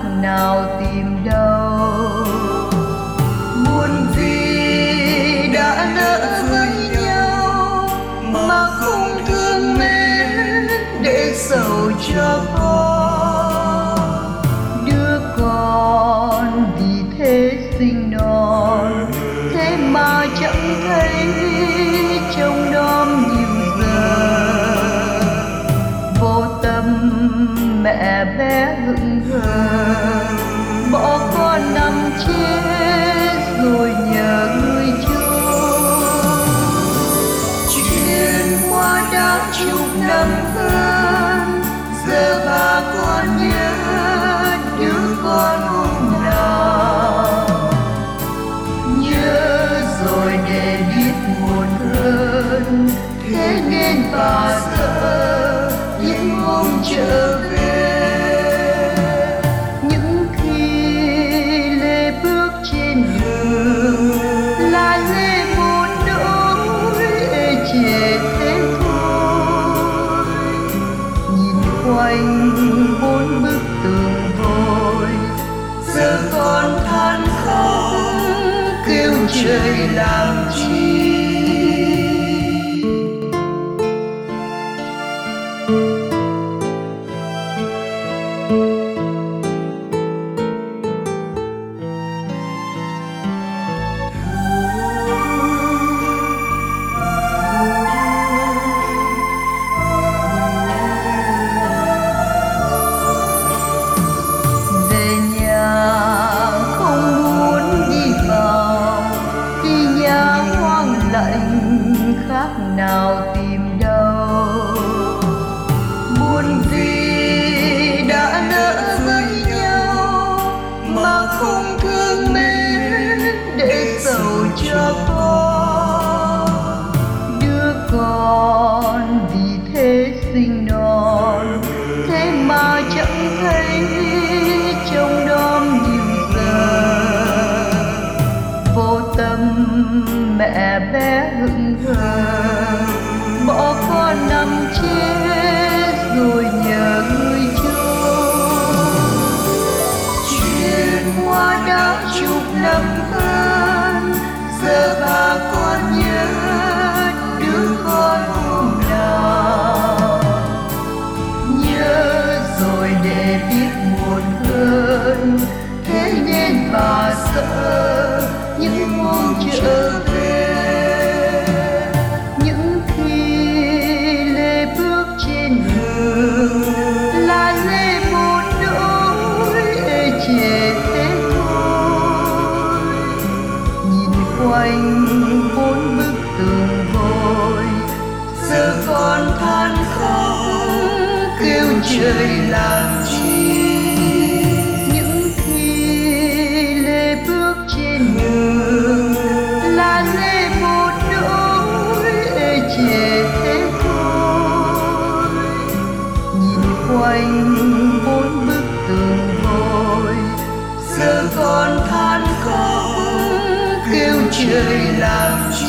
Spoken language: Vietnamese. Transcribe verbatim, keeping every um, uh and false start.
nào tìm đâu. Buồn vì đã lỡ với nhau mà không thương mến để sầu cho con. Đứa con vì thế sinh non, thế mà chẳng thấy trông nom nhiều giờ. Vô tâm mẹ bé hững hờ, bỏ con nằm chết rồi nhờ người trông. Chuyện qua đã chục năm hơn, giờ bà con nhớ đứa con hôm nào. Nhớ rồi để biết buồn hơn, thế nên bà sợ những hôm trở về. Những khi lê bước trên đường là lê một nỗi ê chề thế thôi. Nhìn quanh bốn bức tường vôi, Giờ con than khóc kêu trời làm chi. về nhà không muốn đi vào, vì nhà hoang lạnh khác nào tìm đâu. Buồn vì đã lỡ với nhau mà không thương mến để sầu cho con. Đứa con vì thế sinh non, thế mà chẳng thấy trông nom nhiều giờ. Vô tâm mẹ bé hững hờ, bỏ con nằm chết rồi nhờ người trông. Chuyện qua đã chục năm hơn, giờ bà con nhớ đứa con hôm nào. Nhớ rồi để biết buồn hơn, thế nên bà sợ những hôm trở về. Những khi lê bước trên đường là lê một nỗi ê chề thế thôi. Nhìn quanh bốn bức tường vôi, Giờ con than khóc kêu trời làm chi. những khi lê bước trên đường là lê một nỗi ê chề thế thôi. Nhìn quanh bốn bức tường vôi, Giờ con than khóc kêu trời làm